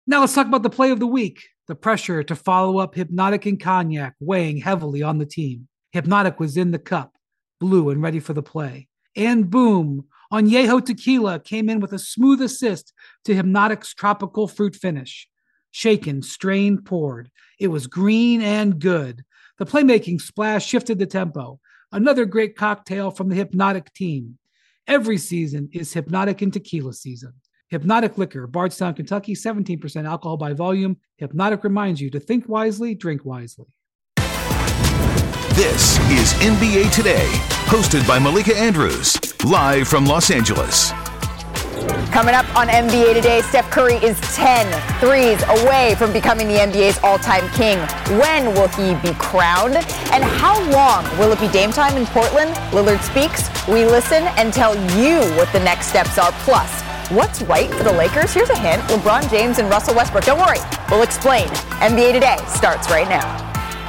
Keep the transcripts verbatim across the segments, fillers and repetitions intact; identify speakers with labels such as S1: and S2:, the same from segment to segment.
S1: Now let's talk about the play of the week. The pressure to follow up Hypnotic and Cognac weighing heavily on the team. Hypnotic was in the cup, blue and ready for the play. And boom, Añejo Tequila came in with a smooth assist to Hypnotic's tropical fruit finish. Shaken, strained, poured. It was green and good. The playmaking splash shifted the tempo. Another great cocktail from the Hypnotic team. Every season is Hypnotic and Tequila season. Hypnotic Liquor, Bardstown, Kentucky, seventeen percent alcohol by volume. Hypnotic reminds you to think wisely, drink wisely.
S2: This is N B A Today, hosted by Malika Andrews, live from Los Angeles.
S3: Coming up on N B A Today, Steph Curry is ten threes away from becoming the N B A's all-time king. When will he be crowned? And how long will it be Dame time in Portland? Lillard speaks, we listen, and tell you what the next steps are. Plus, what's right for the Lakers? Here's a hint. LeBron James and Russell Westbrook. Don't worry, we'll explain. N B A Today starts right now.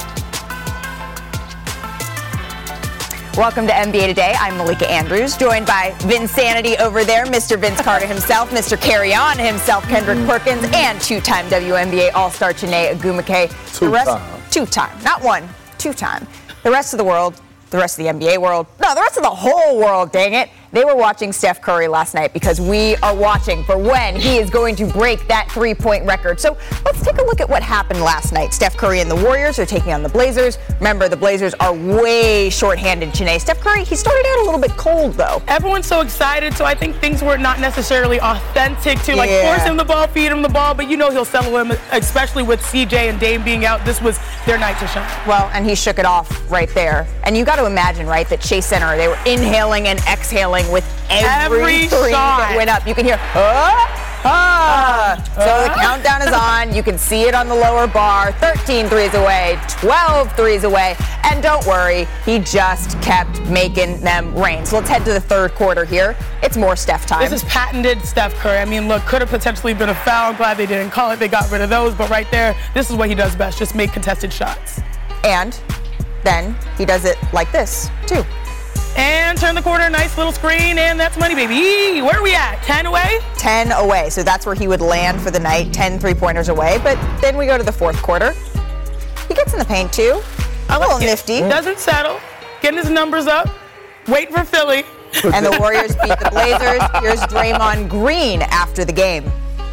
S3: Welcome to N B A Today. I'm Malika Andrews, joined by Vinsanity over there, Mister Vince Carter himself, Mister Carry On himself, Kendrick Perkins, and two-time W N B A All-Star Chiney Ogwumike.
S4: Two-time.
S3: Two-time. Not one, two-time. The rest of the world, the rest of the N B A world, no, the rest of the whole world, dang it. They were watching Steph Curry last night because we are watching for when he is going to break that three-point record. So let's take a look at what happened last night. Steph Curry and the Warriors are taking on the Blazers. Remember, the Blazers are way shorthanded. Chiney, Steph Curry, he started out a little bit cold, though.
S5: Everyone's so excited, so I think things were not necessarily authentic to, like,
S3: Yeah.
S5: force him the ball, feed him the ball, but you know he'll settle him, especially with C J and Dame being out. This was their night to shine.
S3: Well, and he shook it off right there. And you got to imagine, right, that Chase Center, they were inhaling and exhaling with every,
S5: Every
S3: three
S5: shot.
S3: that went up. You can hear, ah, ah. So the countdown is on. You can see it on the lower bar. thirteen threes away, twelve threes away. And don't worry, he just kept making them rain. So let's head to the third quarter here. It's more Steph time.
S5: This is patented Steph Curry. I mean, look, could have potentially been a foul. Glad they didn't call it. They got rid of those. But right there, this is what he does best, just make contested shots.
S3: And then he does it like this, too.
S5: And turn the corner, nice little screen, and that's money, baby. Where are we at? ten away?
S3: ten away. So that's where he would land for the night, ten three-pointers away. But then we go to the fourth quarter. He gets in the paint, too. A little nifty.
S5: Doesn't settle. Getting his numbers up. Waiting for Philly.
S3: And the Warriors beat the Blazers. Here's Draymond Green after the game.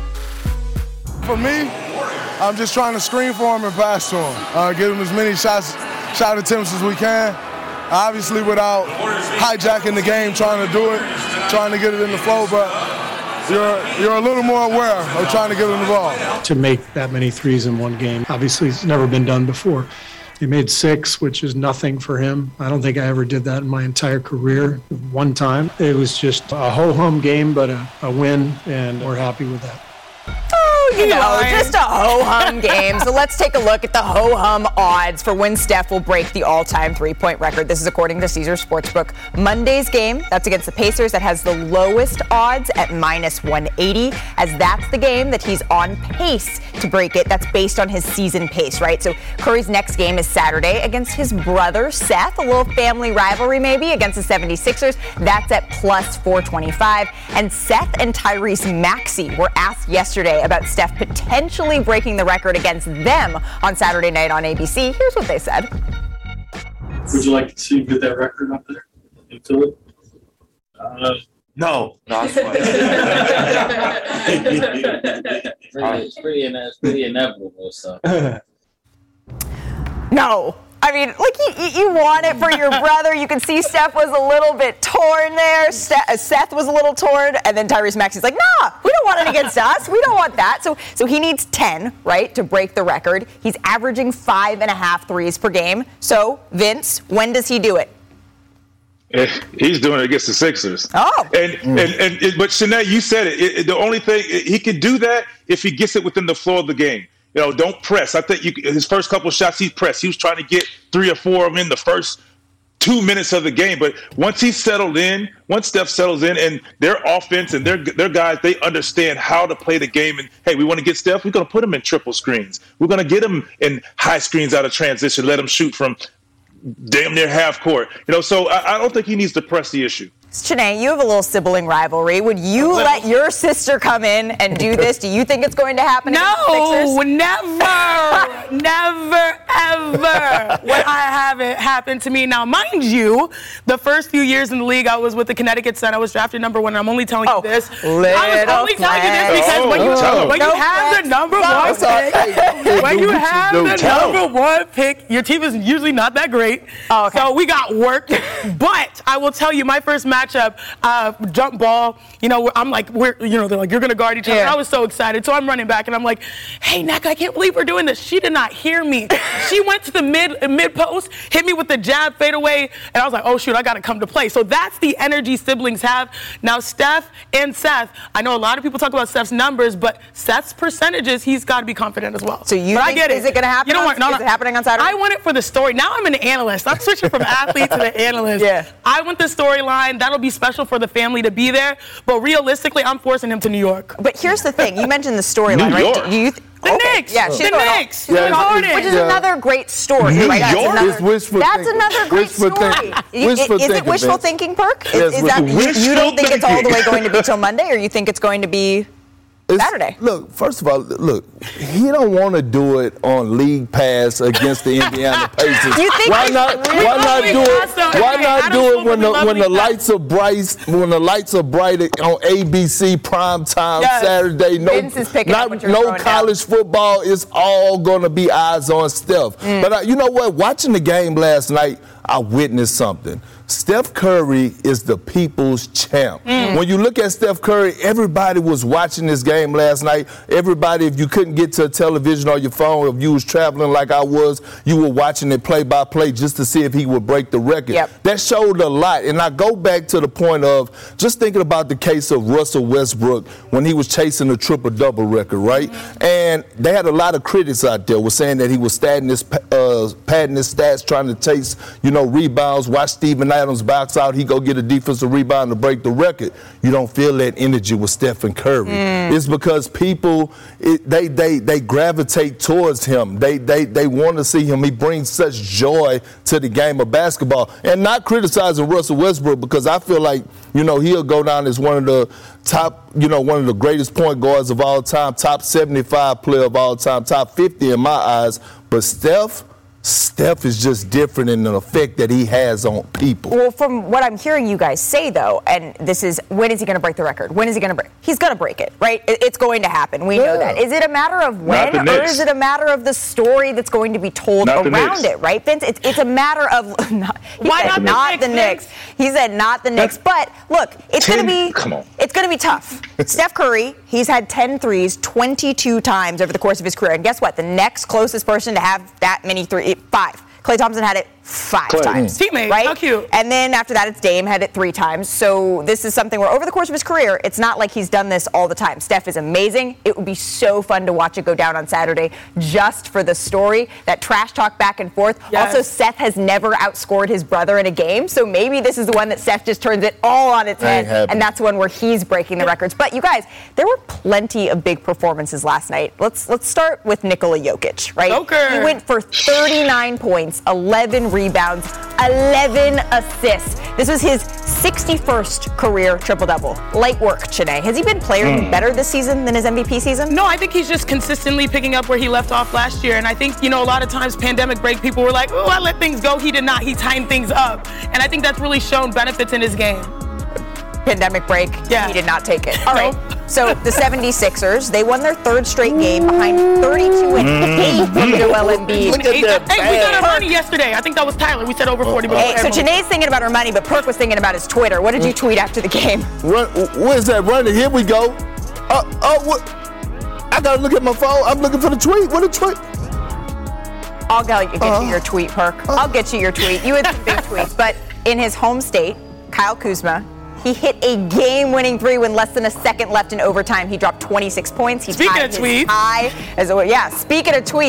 S4: For me, I'm just trying to screen for him and pass to him. Uh, give him as many shots, shot attempts as we can. Obviously without hijacking the game, trying to do it, trying to get it in the flow, but you're you're a little more aware of trying to get him the ball.
S6: To make that many threes in one game, obviously it's never been done before. He made six, which is nothing for him. I don't think I ever did that in my entire career. One time. It was just a ho-hum game, but a, a win, and we're happy with that.
S3: Oh, you know, just a ho-hum game. So let's take a look at the ho-hum odds for when Steph will break the all-time three-point record. This is according to Caesars Sportsbook. Monday's game, that's against the Pacers, that has the lowest odds at minus one eighty, as that's the game that he's on pace to break it. That's based on his season pace, right? So Curry's next game is Saturday against his brother, Seth, a little family rivalry maybe, against the seventy-sixers. That's at plus four twenty-five. And Seth and Tyrese Maxey were asked yesterday about Steph potentially breaking the record against them on Saturday night on A B C. Here's what they said.
S7: Would you like to see him get that record up there in Philly? Uh,
S8: no, no, it's
S7: pretty, it's pretty, it's pretty inevitable. So.
S3: No. I mean, like, you, you want it for your brother. You can see Steph was a little bit torn there. Seth, Seth was a little torn. And then Tyrese Maxey's like, nah, we don't want it against us. We don't want that. So so he needs ten, right, to break the record. He's averaging five and a half threes per game. So, Vince, when does he do it?
S8: He's doing it against the Sixers.
S3: Oh.
S8: And, mm. and, and, and but, Chiney, you said it. it. The only thing, he can do that if he gets it within the flow of the game. You know, don't press. I think you, his first couple of shots, he pressed. He was trying to get three or four of them in the first two minutes of the game. But once he settled in, once Steph settles in, and their offense and their their guys, they understand how to play the game. And, hey, we want to get Steph, we're going to put him in triple screens. We're going to get him in high screens out of transition, let him shoot from damn near half court. You know, so I, I don't think he needs to press the issue.
S3: Chanae, you have a little sibling rivalry. Would you let your sister come in and do this? Do you think it's going to happen?
S5: No, never, never, ever would I have it happen to me. Now, mind you, the first few years in the league, I was with the Connecticut Sun. I was drafted number one. And I'm only telling
S3: oh,
S5: you this.
S3: I
S5: was only telling you this because oh, when you, oh, when you have the number one pick, when you have the number one pick, your team is usually not that great.
S3: Oh, okay.
S5: So we got worked. But I will tell you, my first matchup, uh, jump ball, you know, I'm like, we're, you know, they're like, you're going to guard each other.
S3: Yeah.
S5: I was so excited. So I'm running back and I'm like, hey, Neck, I can't believe we're doing this. She did not hear me. She went to the mid mid post, hit me with the jab, fade away, and I was like, oh, shoot, I got to come to play. So that's the energy siblings have. Now, Steph and Seth, I know a lot of people talk about Steph's numbers, but Seth's percentages, he's got to be confident as well.
S3: So you
S5: but
S3: think,
S5: I get
S3: is it, it going to happen?
S5: You don't
S3: on,
S5: want, no,
S3: is
S5: no,
S3: it happening on Saturday?
S5: I want it for the story. Now I'm an analyst. I'm switching from athlete to the analyst.
S3: Yeah.
S5: I want the storyline. That'll be special for the family to be there. But realistically, I'm forcing him to New York.
S3: But here's the thing. You mentioned the storyline, right?
S8: York.
S3: Do you th-
S5: The
S3: okay.
S5: Knicks.
S3: Yeah, she's
S5: the
S3: going
S5: Knicks.
S3: On,
S5: yeah,
S3: which is
S9: yeah.
S3: another great story,
S8: New
S3: right? That's
S8: York?
S3: another,
S9: It's wishful
S3: that's
S9: thinking.
S3: another great
S9: Wishful
S3: story.
S9: thinking.
S3: Is,
S9: Wishful
S3: is it
S9: thinking,
S3: wishful
S9: Vince.
S3: thinking, Perk? Is,
S9: Yes,
S3: is that you,
S8: wishful
S3: you don't think it's all the
S8: thinking.
S3: way going to be till Monday, or you think it's going to be
S9: It's,
S3: Saturday?
S9: Look, first of all, look, he don't want to do it on League Pass against the Indiana Pacers.
S3: You think
S9: why
S3: it's
S9: not?
S3: really
S9: Why not do it?
S5: awesome?
S9: Why
S5: Okay,
S9: not
S5: I
S9: do
S5: don't
S9: it when the
S5: love
S9: when the
S5: League Pass.
S9: lights are bright? When the lights are bright on A B C prime time
S5: Yes.
S9: Saturday. No,
S3: Vince is picking up
S9: not
S3: what you're
S9: no
S3: throwing
S9: college football. It's all gonna be eyes on Steph.
S3: Mm.
S9: But uh, you know what? Watching the game last night, I witnessed something. Steph Curry is the people's champ. Mm. When you look at Steph Curry, everybody was watching this game last night. Everybody, if you couldn't get to a television or your phone, if you was traveling like I was, you were watching it play by play just to see if he would break the record.
S3: Yep.
S9: That showed a lot. And I go back to the point of just thinking about the case of Russell Westbrook when he was chasing the triple-double record, right? Mm. And they had a lot of critics out there was saying that he was statting his, uh, padding his stats, trying to chase, you know, rebounds. Watch Steven Adams box out, he go get a defensive rebound to break the record. You don't feel that energy with Stephen Curry. Mm. It's because people, it, they they they gravitate towards him. They they they want to see him. He brings such joy to the game of basketball. And not criticizing Russell Westbrook, because I feel like, you know, he'll go down as one of the top, you know, one of the greatest point guards of all time, top seventy-five player of all time, top fifty in my eyes. But Steph, Steph is just different in the effect that he has on people.
S3: Well, from what I'm hearing you guys say, though, and this is, when is he going to break the record? When is he going to break? He's going to break it, right? It, it's going to happen. We
S9: yeah.
S3: know that. Is it a matter of when, or is it a matter of the story that's going to be told
S8: not
S3: around it, right, Vince? It's, it's a matter of, not, he
S5: Why
S3: said
S5: not the
S3: not
S5: Knicks,
S3: the Knicks. He said not the Knicks. But, look, it's going to be,
S8: come on.
S3: it's going to be tough. Steph Curry, he's had ten threes twenty-two times over the course of his career. And guess what? The next closest person to have that many threes, five. Klay Thompson had it five
S8: Klay.
S3: times.
S5: Teammate,
S3: right?
S5: how cute.
S3: And then after that, it's Dame had it three times. So this is something where over the course of his career, it's not like he's done this all the time. Steph is amazing. It would be so fun to watch it go down on Saturday just for the story, that trash talk back and forth.
S5: Yes.
S3: Also, Seth has never outscored his brother in a game. So maybe this is the one that Seth just turns it all on its head. And that's one where he's breaking the records. But you guys, there were plenty of big performances last night. Let's let's start with Nikola Jokic, right?
S5: Joker.
S3: He went for thirty-nine points, eleven rebounds, eleven assists. This was his sixty-first career triple-double. Light work, Chanae. Has he been player mm. better this season than his M V P season?
S5: No, I think he's just consistently picking up where he left off last year. And I think, you know, a lot of times pandemic break, people were like, oh, I let things go. He did not. He tightened things up. And I think that's really shown benefits in his game.
S3: Pandemic break,
S5: yeah.
S3: he did not take it. All
S5: nope.
S3: right. So the seventy-sixers, they won their third straight game behind thirty-two and eight from Joel Embiid.
S9: Look at that
S5: Hey, we
S9: bag.
S5: got our money yesterday. I think that was Tyler. We said over forty.
S3: Hey, so Janae's thinking about her money, but Perk was thinking about his Twitter. What did you tweet after the game?
S9: Run, what is that? Running. Here we go. Uh, oh, what? I gotta look at my phone. I'm looking for the tweet. What a tweet?
S3: I'll get you, get
S9: uh,
S3: you your tweet, Perk. I'll get you your tweet. You had some big tweets. But in his home state, Kyle Kuzma, he hit a game-winning three when less than a second left in overtime. He dropped twenty-six points. He
S5: Speaking
S3: tied
S5: of
S3: his
S5: tweets.
S3: high as well. Yeah, speaking of tweets,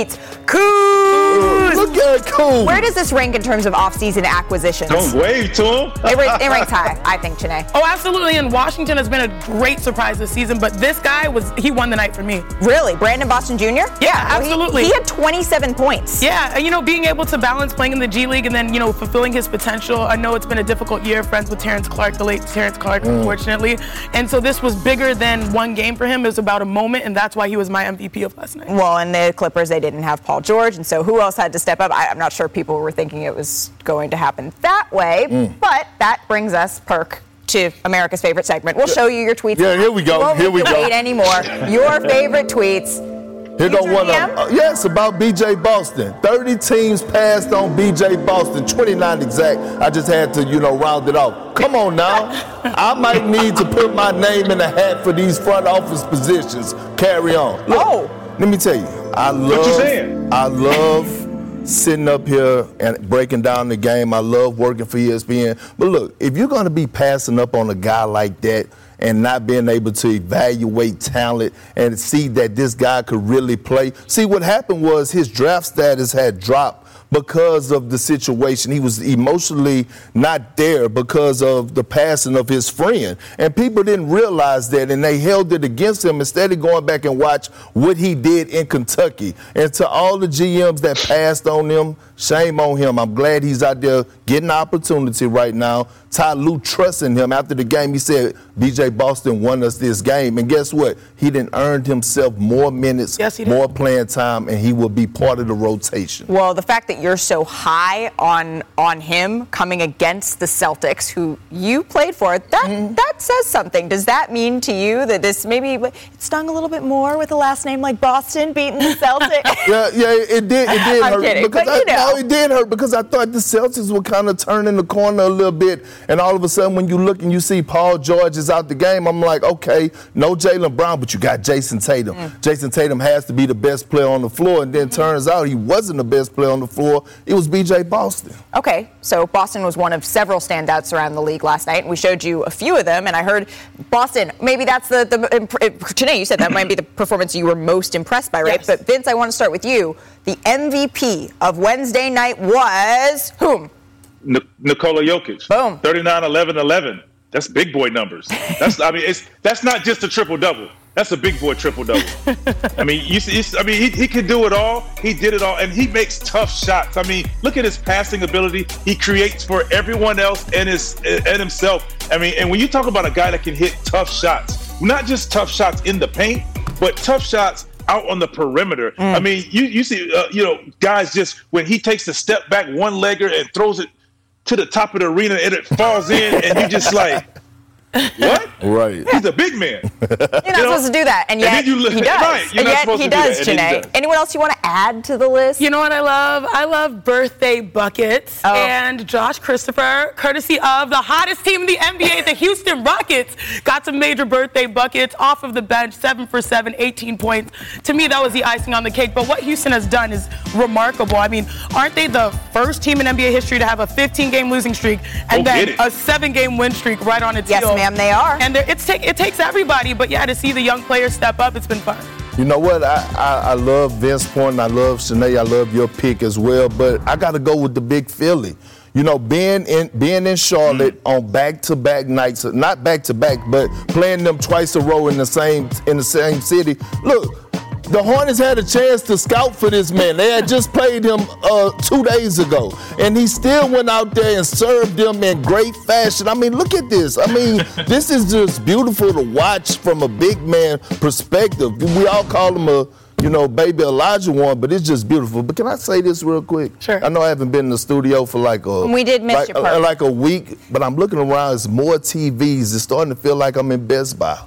S3: Kuz!
S9: Look at Kuz.
S3: Where does this rank in terms of offseason acquisitions?
S8: Don't wave to him.
S3: It, ranks, it ranks high, I think, Janae.
S5: Oh, absolutely. And Washington has been a great surprise this season, but this guy was, he won the night for me.
S3: Really? Brandon Boston Junior?
S5: Yeah,
S3: well,
S5: absolutely.
S3: He, he had twenty-seven points.
S5: Yeah, and you know, being able to balance playing in the G League and then, you know, fulfilling his potential. I know it's been a difficult year, friends with Terrence Clark, the late Terrence Clark, mm. unfortunately. And so this was bigger than one game for him. It was about a moment, and that's why he was my M V P of last night.
S3: Well, and the Clippers, they didn't have Paul George, and so who else had to step up? I, I'm not sure people were thinking it was going to happen that way, mm. but that brings us, Perk, to America's favorite segment. We'll show you your tweets.
S9: Yeah, here we go.
S3: We won't
S9: here we go.
S3: Wait anymore. Your favorite tweets.
S9: Here go one of them. Uh, yes, about B J Boston. thirty teams passed on B J Boston, twenty-nine exact. I just had to, you know, round it off. Come on now. I might need to put my name in a hat for these front office positions. Carry on. Look,
S3: oh.
S9: Let me tell you, I love,
S8: what you saying?
S9: I love sitting up here and breaking down the game. I love working for E S P N. But look, if you're going to be passing up on a guy like that, and not being able to evaluate talent and see that this guy could really play. See, what happened was his draft status had dropped because of the situation. He was emotionally not there because of the passing of his friend. And people didn't realize that, and they held it against him instead of going back and watch what he did in Kentucky. And to all the G Ms that passed on him, shame on him. I'm glad he's out there getting opportunity right now. Ty Lue trusting him. After the game, he said, B J Boston won us this game. And guess what? He done earned himself more minutes,
S5: yes,
S9: more playing time, and he will be part of the rotation.
S3: Well, the fact that you're so high on on him coming against the Celtics, who you played for, that mm. that says something. Does that mean to you that this maybe it stung a little bit more with a last name like Boston beating the Celtics?
S9: yeah, yeah, it did. It did
S3: I'm
S9: hurt
S3: kidding,
S9: because
S3: but
S9: I,
S3: you know.
S9: no, it did hurt because I thought the Celtics were kind of turning the corner a little bit, and all of a sudden when you look and you see Paul George is out the game, I'm like, okay, no Jaylen Brown, but you got Jason Tatum. Mm. Jason Tatum has to be the best player on the floor, and then mm-hmm. turns out he wasn't the best player on the floor. It was B J Boston.
S3: Okay, so Boston was one of several standouts around the league last night, and we showed you a few of them, and I heard Boston, maybe that's the, the Janae, you said that might be the performance you were most impressed by, right?
S5: Yes.
S3: But Vince, I want to start with you. The M V P of Wednesday night was whom?
S8: N- Nikola Jokic.
S3: Boom.
S8: thirty-nine, eleven, eleven. That's big boy numbers. That's I mean, it's that's not just a triple double. That's a big boy triple double. I mean, you see, I mean, he, he can do it all. He did it all, and he makes tough shots. I mean, look at his passing ability. He creates for everyone else and his and himself. I mean, and when you talk about a guy that can hit tough shots, not just tough shots in the paint, but tough shots out on the perimeter. Mm. I mean, you you see, uh, you know, guys just when he takes a step back, one legger, and throws it to the top of the arena, and it falls in, and you just like. What?
S9: Right.
S8: He's a big man.
S3: You're not you know? supposed to do that, and yet and you look, he does.
S8: Right.
S3: And yet he does, Janae. Anyone else you want to add to the list?
S5: You know what I love? I love birthday buckets. Oh. And Josh Christopher, courtesy of the hottest team in the N B A, the Houston Rockets, got some major birthday buckets off of the bench, seven for seven, eighteen points. To me, that was the icing on the cake. But what Houston has done is remarkable. I mean, aren't they the first team in N B A history to have a fifteen-game losing streak and
S8: Go
S5: then a seven-game win streak right on its
S3: yes,
S5: heels?
S3: Ma'am, they are.
S5: And it's take, it takes everybody, but yeah, to see the young players step up, it's been fun.
S9: You know what? I, I, I love Vince Point. I love Shanae. I love your pick as well. But I got to go with the big Philly. You know, being in being in Charlotte mm. on back-to-back nights, not back-to-back, but playing them twice a row in the same in the same city. Look. The Hornets had a chance to scout for this man. They had just played him uh, two days ago, and he still went out there and served them in great fashion. I mean, look at this. I mean, this is just beautiful to watch from a big man perspective. We all call him a, you know, baby Elijah one, but it's just beautiful. But can I say this real quick?
S5: Sure.
S9: I know I haven't been in the studio for like a
S3: we did miss
S9: like,
S3: your part.
S9: like a week, but I'm looking around. It's more T Vs. It's starting to feel like I'm in Best Buy.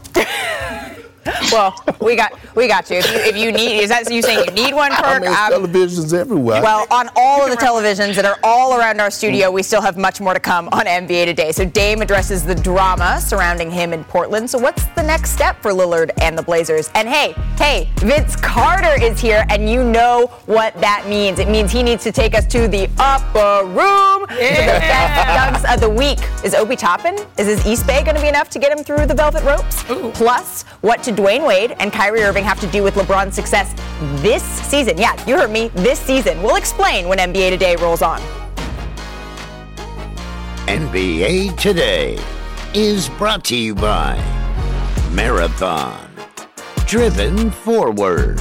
S3: Well, we got we got you. If you, if you need, is that you saying you need one, Perk?
S9: I mean, um, televisions everywhere.
S3: Well, on all of the televisions that are all around our studio, we still have much more to come on N B A Today. So Dame addresses the drama surrounding him in Portland. So what's the next step for Lillard and the Blazers? And hey, hey, Vince Carter is here, and you know what that means. It means he needs to take us to the upper room yeah. for the best dunks of the week. Is Obi Toppin? Is his East Bay going to be enough to get him through the velvet ropes? Ooh. Plus, what to should Dwayne Wade and Kyrie Irving have to do with LeBron's success this season? Yeah, you heard me, this season. We'll explain when N B A Today rolls on.
S10: N B A Today is brought to you by Marathon, driven forward.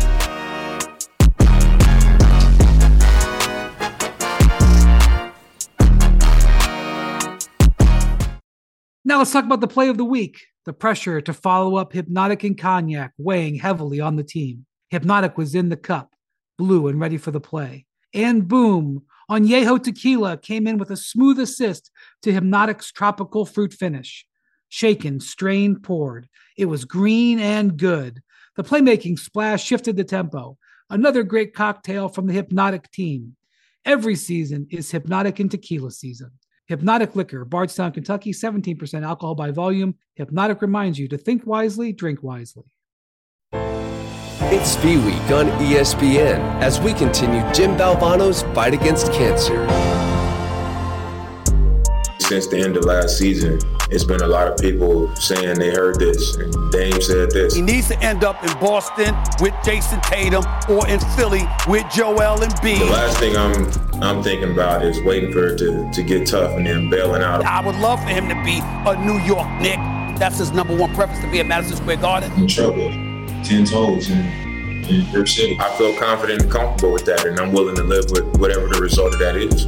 S1: Now let's talk about the play of the week. The pressure to follow up Hypnotic and Cognac weighing heavily on the team. Hypnotic was in the cup, blue and ready for the play. And boom, Añejo Tequila came in with a smooth assist to Hypnotic's tropical fruit finish. Shaken, strained, poured. It was green and good. The playmaking splash shifted the tempo. Another great cocktail from the Hypnotic team. Every season is Hypnotic and Tequila season. Hypnotic Liquor, Bardstown, Kentucky, seventeen percent alcohol by volume. Hypnotic reminds you to think wisely, drink wisely.
S11: It's V Week on E S P N as we continue Jim Valvano's fight against cancer.
S12: Since the end of last season, it's been a lot of people saying they heard this, and Dame said this.
S13: He needs to end up in Boston with Jason Tatum or in Philly with Joel Embiid.
S12: The last thing I'm I'm thinking about is waiting for it to, to get tough and then bailing out.
S13: I would love for him to be a New York Knick. That's his number one preference, to be at Madison Square Garden.
S12: In trouble, ten toes in, in Rip City. I feel confident and comfortable with that, and I'm willing to live with whatever the result of that is.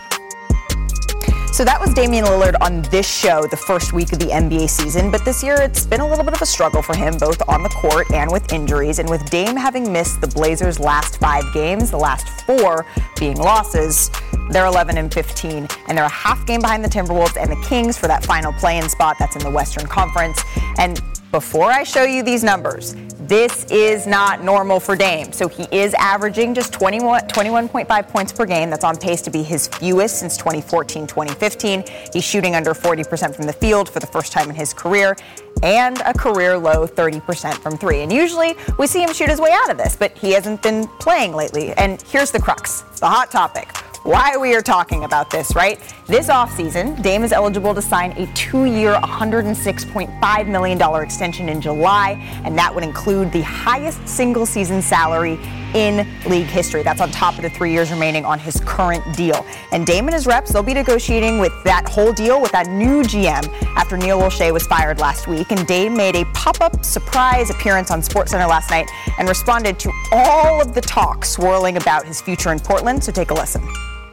S3: So that was Damian Lillard on this show the first week of the N B A season, but this year it's been a little bit of a struggle for him, both on the court and with injuries. And with Dame having missed the Blazers' last five games, the last four being losses, they're eleven and fifteen, and they're a half game behind the Timberwolves and the Kings for that final play-in spot that's in the Western Conference. And before I show you these numbers, this is not normal for Dame. So he is averaging just twenty-one point five points per game. That's on pace to be his fewest since twenty fourteen twenty fifteen. He's shooting under forty percent from the field for the first time in his career, and a career low thirty percent from three. And usually we see him shoot his way out of this, but he hasn't been playing lately. And here's the crux, the hot topic. Why we are talking about this, right? This offseason, Dame is eligible to sign a two-year, one hundred six point five million dollars extension in July, and that would include the highest single-season salary in league history. That's on top of the three years remaining on his current deal. And Dame and his reps, they'll be negotiating with that whole deal with that new G M after Neil Olshey was fired last week. And Dame made a pop-up surprise appearance on SportsCenter last night and responded to all of the talk swirling about his future in Portland. So take a listen.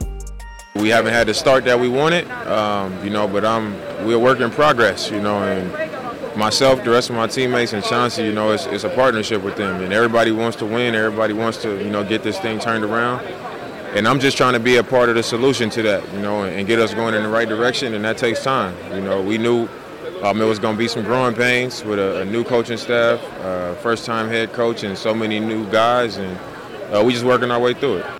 S14: We haven't had the start that we wanted, um, you know, but I'm we're a work in progress, you know, and myself, the rest of my teammates, and Chauncey, you know, it's, it's a partnership with them, and everybody wants to win. Everybody wants to, you know, get this thing turned around, and I'm just trying to be a part of the solution to that, you know, and get us going in the right direction, and that takes time. You know, we knew um, it was going to be some growing pains with a, a new coaching staff, uh, first-time head coach, and so many new guys, and uh, we just working our way through it.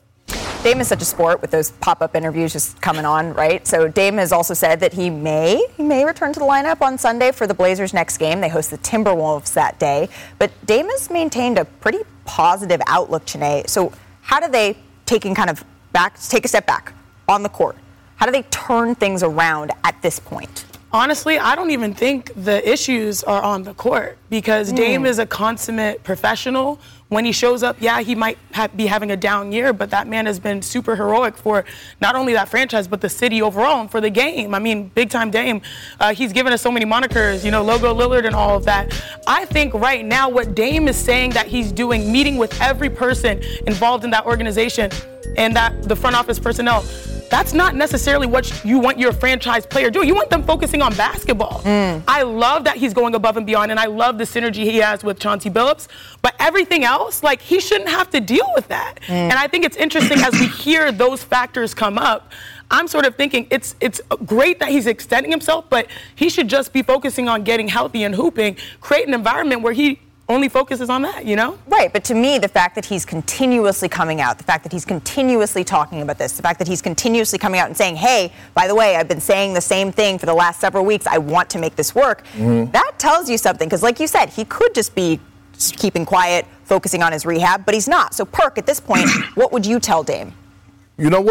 S3: Dame is such a sport with those pop-up interviews just coming on, right? So Dame has also said that he may he may return to the lineup on Sunday for the Blazers' next game. They host the Timberwolves that day. But Dame has maintained a pretty positive outlook today. So how do they, taking kind of back, take a step back on the court, how do they turn things around at this point?
S5: Honestly, I don't even think the issues are on the court because mm. Dame is a consummate professional. When he shows up, yeah, he might ha- be having a down year, but that man has been super heroic for not only that franchise, but the city overall and for the game. I mean, big-time Dame. Uh, he's given us so many monikers, you know, Logo Lillard and all of that. I think right now what Dame is saying that he's doing, meeting with every person involved in that organization and that the front office personnel, that's not necessarily what you want your franchise player doing. You want them focusing on basketball. Mm. I love that he's going above and beyond, and I love the synergy he has with Chauncey Billups. But everything else, like, he shouldn't have to deal with that. Mm. And I think it's interesting as we hear those factors come up, I'm sort of thinking it's it's great that he's extending himself, but he should just be focusing on getting healthy and hooping, create an environment where he only focuses on that, you know?
S3: Right, but to me, the fact that he's continuously coming out, the fact that he's continuously talking about this, the fact that he's continuously coming out and saying, hey, by the way, I've been saying the same thing for the last several weeks, I want to make this work, mm-hmm. that tells you something, because like you said, he could just be keeping quiet, focusing on his rehab, but he's not. So, Perk, at this point, what would you tell Dame?
S9: You know what?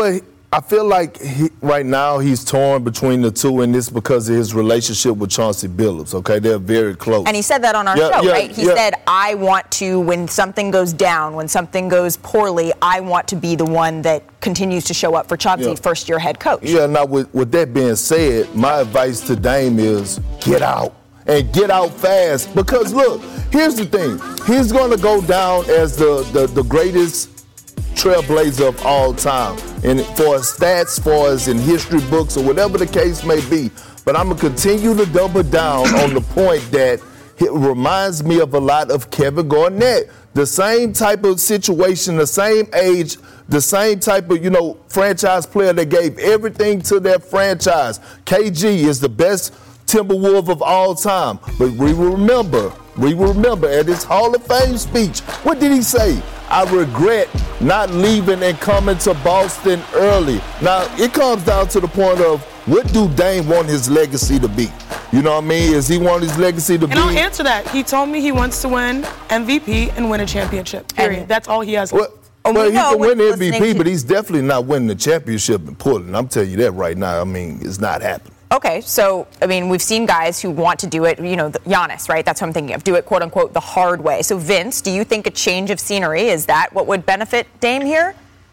S9: I feel like he, right now he's torn between the two, and it's because of his relationship with Chauncey Billups, okay? They're very close.
S3: And he said that on our
S9: yeah,
S3: show,
S9: yeah,
S3: right? He
S9: yeah.
S3: said, I want to, when something goes down, when something goes poorly, I want to be the one that continues to show up for Chauncey,
S9: Yeah.
S3: first-year head coach.
S9: Yeah, now with, with that being said, my advice to Dame is get out. And get out fast. Because, look, here's the thing. He's going to go down as the, the, the greatest trailblazer of all time. And for stats, for as in history books or whatever the case may be. But I'm going to continue to double down on the point that it reminds me of a lot of Kevin Garnett. The same type of situation, the same age, the same type of, you know, franchise player that gave everything to their franchise. K G is the best Timberwolf of all time. But we will remember, we will remember at his Hall of Fame speech, what did he say? I regret not leaving and coming to Boston early. Now, it comes down to the point of what do Dame want his legacy to be? You know what I mean? Is he want his legacy to
S5: and
S9: be?
S5: And I'll answer that. He told me he wants to win M V P and win a championship, period. And That's all he has.
S9: Well, well he can win the M V P,
S3: to-
S9: but he's definitely not winning the championship in Portland. I'm telling you that right now. I mean, it's not happening.
S3: Okay, so, I mean, we've seen guys who want to do it, you know, the, Giannis, right? That's what I'm thinking of. Do it, quote unquote, the hard way. So, Vince, do you think a change of scenery, is that what would benefit Dame here?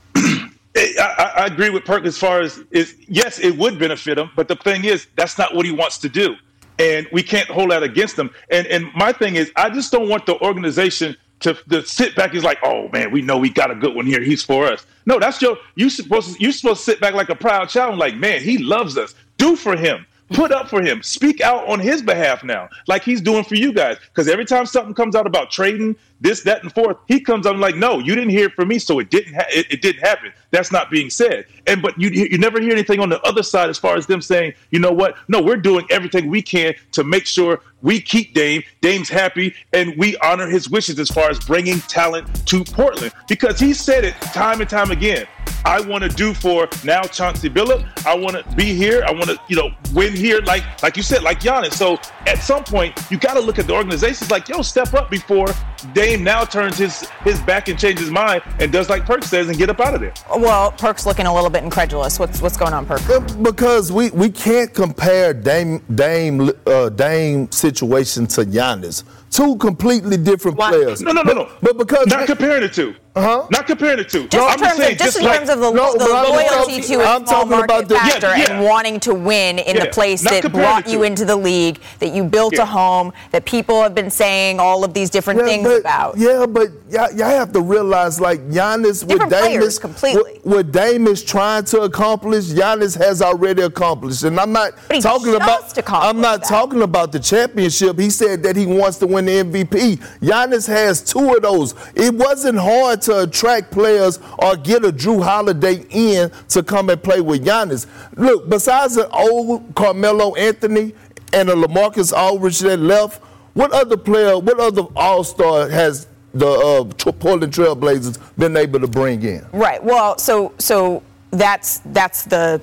S8: I, I agree with Perk as far as, is yes, it would benefit him. But the thing is, that's not what he wants to do. And we can't hold that against him. And, and my thing is, I just don't want the organization to, to sit back. He's like, oh, man, we know we got a good one here. He's for us. No, that's your, you supposed to, you're supposed to sit back like a proud child and like, man, he loves us. Do for him. Put up for him. Speak out on his behalf now, like he's doing for you guys. Because every time something comes out about trading this, that, and forth, he comes out like, no, you didn't hear it from me, so it didn't. Ha- it, it didn't happen. That's not being said. And but you you never hear anything on the other side as far as them saying, you know what? No, we're doing everything we can to make sure we keep Dame. Dame's happy, and we honor his wishes as far as bringing talent to Portland. Because he said it time and time again. I want to do for now Chauncey Billups. I want to be here. I want to, you know, win here, like like you said, like Giannis. So at some point, you got to look at the organizations like, yo, step up before Dame now turns his his back and changes his mind and does like Perk says and get up out of there.
S3: Well, Perk's looking a little bit incredulous. What's what's going on, Perk?
S9: Because we, we can't compare Dame Dame uh, Dame situation to Giannis. Two completely different
S5: Why?
S9: players.
S8: No, no, no, no.
S9: But, but because
S8: not comparing the two.
S9: Uh-huh.
S8: Not comparing the two.
S3: Just
S8: I'm
S3: in terms,
S8: saying,
S3: of, just
S8: just
S3: in
S8: like,
S3: terms of the,
S9: No,
S3: the
S9: but I'm
S3: loyalty
S9: talking-
S3: to a
S9: I'm
S3: small
S9: talking about
S3: market
S9: the-
S3: factor
S8: Yeah, yeah.
S3: and wanting to win in
S8: Yeah.
S3: the place
S8: Not
S3: that
S8: comparing
S3: brought
S8: the
S3: you
S8: two.
S3: into the league, that you built
S8: Yeah.
S3: a home, that people have been saying all of these different
S9: Yeah,
S3: things
S9: but,
S3: about.
S9: Yeah, but y'all, y'all have to realize, like, Giannis,
S3: Different
S9: what Dame
S3: players
S9: is,
S3: completely.
S9: What, what Dame is trying to accomplish, Giannis has already accomplished. And I'm not
S3: But he
S9: talking
S3: just
S9: about
S3: accomplished
S9: I'm not
S3: that.
S9: talking about the championship. He said that he wants to win the M V P. Giannis has two of those. It wasn't hard to attract players or get a Drew Holiday in to come and play with Giannis. Look, besides an old Carmelo Anthony and a LaMarcus Aldridge that left, what other player, what other all-star has the uh, Portland Trailblazers been able to bring in?
S3: Right. Well, so so that's that's the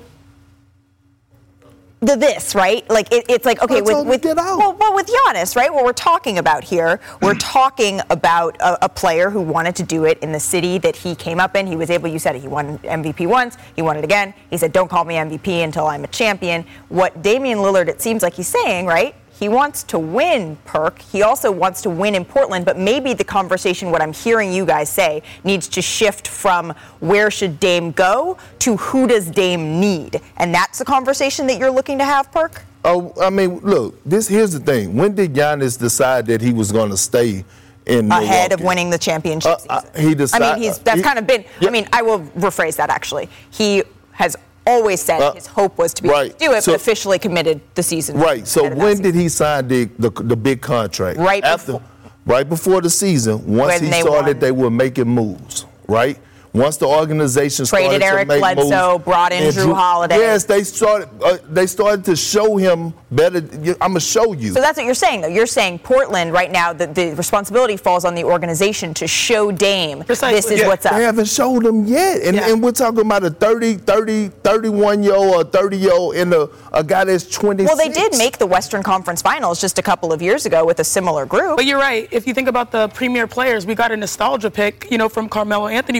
S3: the this, right? Like it, it's like, okay,
S9: I
S3: with
S9: told him
S3: with
S9: to get out.
S3: well, well, with Giannis, right? What we're talking about here, we're talking about a, a player who wanted to do it in the city that he came up in. He was able. You said it, he won M V P once. He won it again. He said, "Don't call me M V P until I'm a champion." What Damian Lillard, it seems like he's saying, right? He wants to win, Perk. He also wants to win in Portland, but maybe the conversation, what I'm hearing you guys say, needs to shift from where should Dame go to who does Dame need? And that's the conversation that you're looking to have, Perk?
S9: Oh, I mean, look, this here's the thing. When did Giannis decide that he was going to stay in
S3: Ahead
S9: Milwaukee?
S3: of winning the championship
S9: Uh,
S3: season.
S9: uh, he decided.
S3: I mean, he's that's
S9: he-
S3: kind of been,
S9: yeah.
S3: I mean, I will rephrase that actually. He has always said
S9: Uh,
S3: his hope was to be
S9: right.
S3: able to do it,
S9: So-
S3: but officially committed the season.
S9: Right. So
S3: ahead of that
S9: when
S3: season.
S9: did he sign the the, the big contract?
S3: Right
S9: after,
S3: before-
S9: right before the season. Once
S3: When
S9: he
S3: they
S9: started,
S3: won.
S9: they were making moves. Right. Once the organization
S3: Traded
S9: started
S3: Eric
S9: to make
S3: Bledsoe,
S9: moves,
S3: brought in
S9: and
S3: Drew Holiday.
S9: Yes, they started. Uh, they started to show him better. I'm gonna show you.
S3: So that's what you're saying, though. You're saying Portland right now, the, the responsibility falls on the organization to show Dame
S5: Precisely.
S3: this is
S5: Yeah.
S3: what's up.
S9: They haven't showed him yet. And,
S5: Yeah.
S9: and we're talking about a thirty, thirty, thirty-one-year-old or thirty-year-old and a, a guy that's twenty-six.
S3: Well, they did make the Western Conference Finals just a couple of years ago with a similar group.
S5: But you're right. If you think about the premier players, we got a nostalgia pick, you know, from Carmelo Anthony, which was great.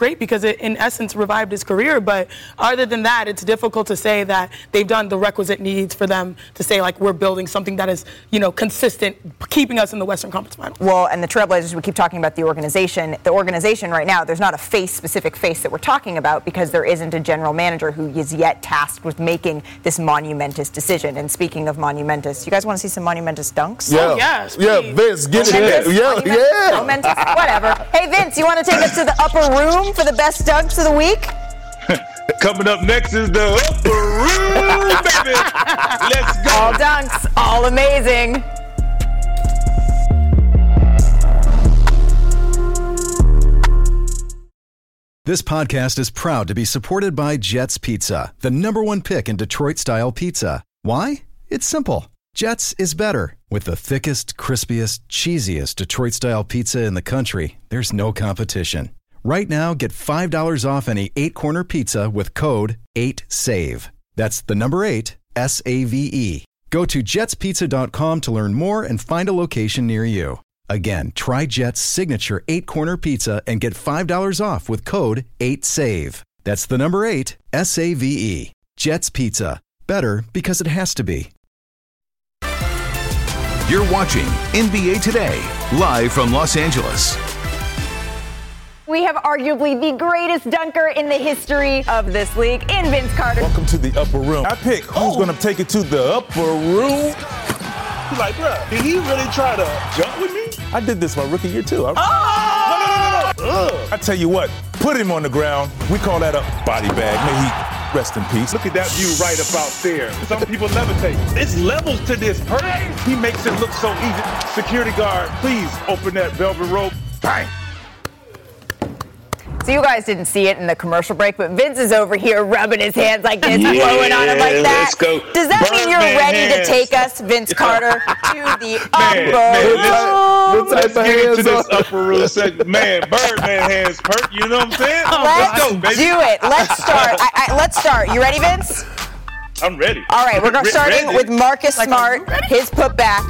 S5: great because it, in essence, revived his career. But other than that, it's difficult to say that they've done the requisite needs for them to say, like, we're building something that is, you know, consistent, keeping us in the Western Conference Finals.
S3: Well, and the Trailblazers, we keep talking about the organization. The organization right now, there's not a face, specific face that we're talking about because there isn't a general manager who is yet tasked with making this monumentous decision. And speaking of monumentous, you guys want to see some monumentous dunks?
S9: Yeah.
S5: Oh, yes,
S9: yeah,
S5: please.
S9: Vince, get
S3: Momentous,
S9: it. Yeah,
S3: monumentous,
S9: yeah.
S3: momentous, whatever. Hey, Vince, you want to take us to the upper room for the best dunks of the week?
S8: Coming up next is the upper room, baby. Let's go.
S3: All dunks, all amazing.
S15: This podcast is proud to be supported by Jets Pizza, the number one pick in Detroit-style pizza. Why? It's simple. Jets is better. With the thickest, crispiest, cheesiest Detroit-style pizza in the country, there's no competition. Right now, get five dollars off any eight-corner pizza with code eight save. That's the number eight, S A V E. Go to jets pizza dot com to learn more and find a location near you. Again, try Jet's signature eight-corner pizza and get five dollars off with code eight save. That's the number eight, S A V E. Jet's Pizza. Better because it has to be.
S2: You're watching N B A Today, live from Los Angeles.
S3: We have arguably the greatest dunker in the history of this league in Vince Carter.
S16: Welcome to the upper room. I pick who's going to take it to the upper room.
S8: He's like, bro, did he really try to jump with me?
S16: I did this my rookie year, too. I,
S8: Oh!
S16: no, no, no, no, no. I tell you what, put him on the ground. We call that a body bag. May he rest in peace.
S8: Look at that view right about there. Some people levitate. It's levels to this, Perk. He makes it look so easy. Security guard, please open that velvet rope. Bang!
S3: So you guys didn't see it in the commercial break, but Vince is over here rubbing his hands like this,
S8: Yeah,
S3: blowing on him like that.
S8: let's go.
S3: Does that mean you're
S8: Birdman
S3: ready
S8: hands.
S3: to take us, Vince Carter, to the
S8: Man,
S3: upper
S8: man,
S3: room?
S8: let's, let's get into this upper room segment. Man, Birdman hands, Perk, you know what I'm saying?
S3: Let's
S8: Let's go, baby.
S3: do it. Let's start. I, I, let's start. You ready, Vince?
S8: I'm ready.
S3: All right, we're
S8: Re-
S3: starting
S8: ready.
S3: with Marcus Smart, his putback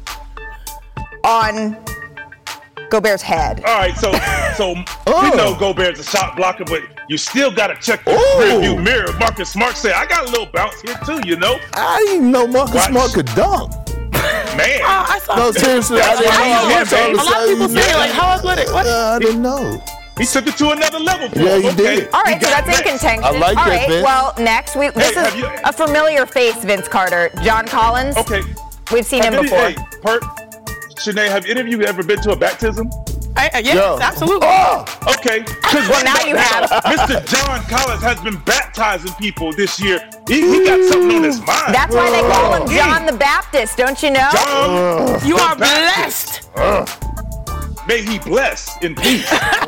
S3: on Gobert's head.
S8: All right, so so
S9: Oh.
S8: we know Gobert's a shot blocker, but you still got to check the
S9: Oh.
S8: rearview mirror. Marcus Smart said, I got a little bounce here too, you know?
S9: I didn't even know Marcus
S8: Watch.
S9: Smart could dunk.
S8: Man.
S5: Oh, I saw
S9: No, seriously, I didn't
S8: How you
S9: know.
S8: hit, baby?
S5: A lot of people say, like, how athletic? What?
S9: Uh, I didn't know.
S8: He took it to another level. For
S9: Yeah,
S8: him.
S9: he
S8: okay.
S9: did.
S3: All right,
S8: He
S3: so
S8: got
S3: that's in
S8: next.
S3: contention.
S9: I like
S3: All
S9: that,
S3: right,
S9: Vince.
S3: well, next, we, this
S8: Hey,
S3: is
S8: have you-
S3: a familiar face, Vince Carter. John Collins.
S8: Okay.
S3: We've seen
S8: Have
S3: him
S8: any-
S3: before.
S8: Hey, Perk, Shanae, have any of you ever been to a baptism?
S5: I, I, yes,
S9: Yeah.
S5: absolutely.
S8: Oh, okay. Because
S3: Well, now you have.
S8: Mister John Collins has been baptizing people this year. He, he got something on his mind.
S3: That's why they call him
S8: He-
S3: John the Baptist, don't you know?
S8: John
S5: You
S8: the
S5: are
S8: Baptist.
S5: blessed.
S8: May he bless in peace.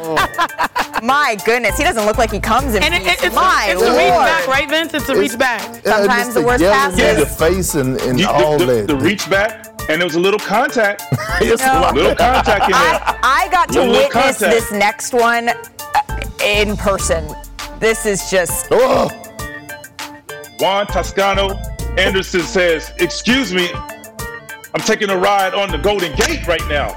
S3: My goodness, he doesn't look like he comes in
S5: And it,
S3: peace.
S5: it, it's,
S3: My
S5: a, it's a
S3: Lord.
S5: reach back, right, Vince? It's a reach back.
S3: Sometimes
S9: And
S3: the worst
S9: yelling
S3: passes.
S9: in your face and, and
S8: You-
S9: all
S8: the, the,
S9: that.
S8: the reach back, and there was a little contact.
S9: It's
S3: No.
S9: a lot.
S8: little contact in there.
S3: I, I got to
S8: Little
S3: witness
S8: contact.
S3: this next one uh, in person. This is just.
S9: Oh,
S8: Juan Toscano Anderson says, excuse me, I'm taking a ride on the Golden Gate right now.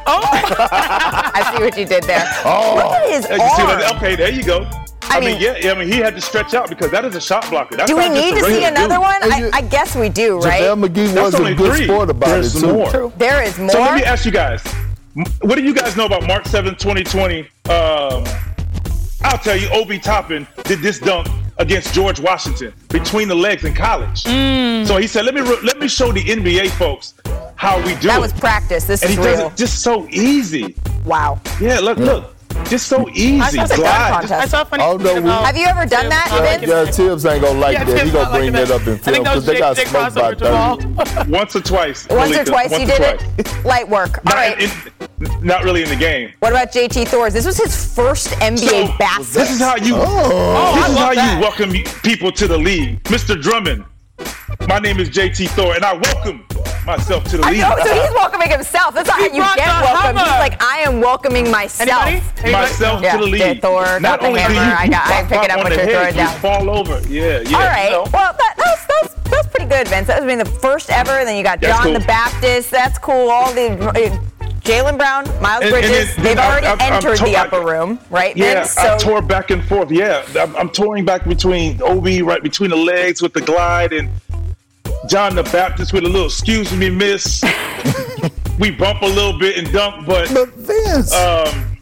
S3: I see what you did there.
S9: Oh.
S3: Look at his
S8: Yeah, you see
S3: arm.
S8: that? Okay, there you go.
S3: I
S8: I, mean,
S3: mean-
S8: yeah, yeah, I mean, he had to stretch out because that is a shot blocker. That's
S3: Do we
S8: not just
S3: need
S8: a
S3: to see
S8: regular
S3: another
S8: dude.
S3: one?
S9: And
S3: I,
S9: you-
S3: I guess we do, right?
S9: JaVale McGee
S8: That's
S9: was a
S8: only
S9: good
S8: three.
S9: sport about
S8: There's
S9: it,
S8: some
S9: too.
S8: more.
S3: There is more.
S8: So let me ask you guys, m- what do you guys know about March seventh, twenty twenty? Um, I'll tell you, Obi Toppin did this dunk against George Washington between the legs in college. So he said, let me re- let me show the N B A folks how we do
S3: that
S8: it.
S3: was practice. This
S8: and
S3: is
S8: he does
S3: real.
S8: it just so easy.
S3: Wow.
S8: Yeah, look, look. Just so easy.
S5: I saw the dunk
S8: Glide.
S5: contest. I saw a funny
S9: Oh, no,
S5: tweet
S9: we-
S5: about-
S3: Have you ever done that,
S9: Yeah,
S3: Vince?
S9: yeah, Tibbs ain't gonna like
S5: Yeah,
S9: that. He
S5: Tibbs
S9: gonna
S5: not
S9: bring
S5: liking
S9: that up in
S5: I think
S9: film
S5: that was
S9: because they
S5: Jake-
S9: got
S5: Jake
S9: smoked
S5: crossover
S9: by thirty.
S5: Jamal.
S8: Once or twice.
S3: Once or
S8: Malika.
S3: twice
S8: Once
S3: you
S8: or
S3: did
S8: twice.
S3: it? Light work. All
S8: Not,
S3: right.
S8: in- not really in the game.
S3: What about J T Thors? This was his first N B A
S8: So,
S3: basket.
S8: This is how you.
S9: Oh.
S8: this
S5: I
S8: is
S5: love
S8: how
S5: that.
S8: you welcome people to the league, Mister Drummond. My name is J T Thor, and I welcome myself to the
S3: I
S8: league.
S3: know, so he's welcoming himself. That's not
S5: He
S3: how you
S5: brought
S3: get
S5: the
S3: welcomed.
S5: hammer.
S3: He's like, I am welcoming myself.
S5: Anybody? Anybody?
S8: Myself
S3: Yeah,
S8: to the
S3: yeah,
S8: league.
S3: Thor got
S8: Not
S3: the
S8: only do
S3: hammer.
S8: you
S3: I got- I
S8: pop
S3: pick it up
S8: on
S3: what
S8: the
S3: you're
S8: head,
S3: throwing
S8: you
S3: down.
S8: fall over. Yeah, yeah.
S3: All right.
S8: You know?
S3: Well, that, that, was, that, was, that was pretty good, Vince. That was being the first ever. And then you got
S8: That's
S3: John
S8: cool.
S3: the Baptist. That's cool. All the uh, Jaylen Brown, Miles
S8: And- and
S3: Bridges,
S8: then-
S3: they've
S8: then I-
S3: already
S8: I'm- I'm
S3: entered
S8: to-
S3: the
S8: I-
S3: upper room, right,
S8: Yeah,
S3: Vince?
S8: I
S3: So
S8: tore back and forth. Yeah, I'm, I'm touring back between Obi, right between the legs with the glide, and John the Baptist with a little "excuse me, miss." We bump a little bit and dunk, but
S9: But Vince,
S8: um,